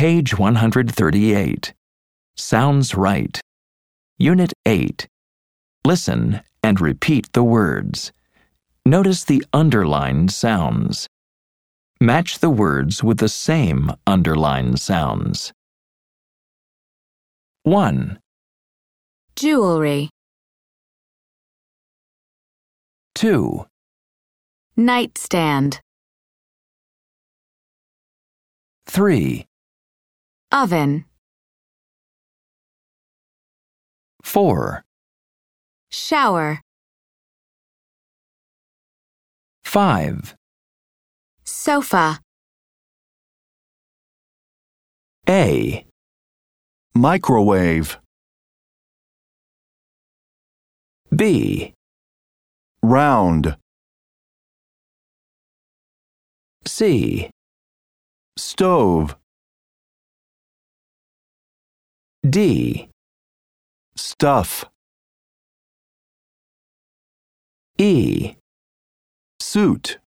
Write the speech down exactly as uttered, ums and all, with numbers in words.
Page one hundred thirty-eight. Sounds right. Unit eight. Listen and repeat the words. Notice the underlined sounds. Match the words with the same underlined sounds. one. Jewelry. two. Nightstand. three. Oven. four. Shower. five. Sofa. A. Microwave. B. Round. C. Stove. D. Stuff. E. Suit.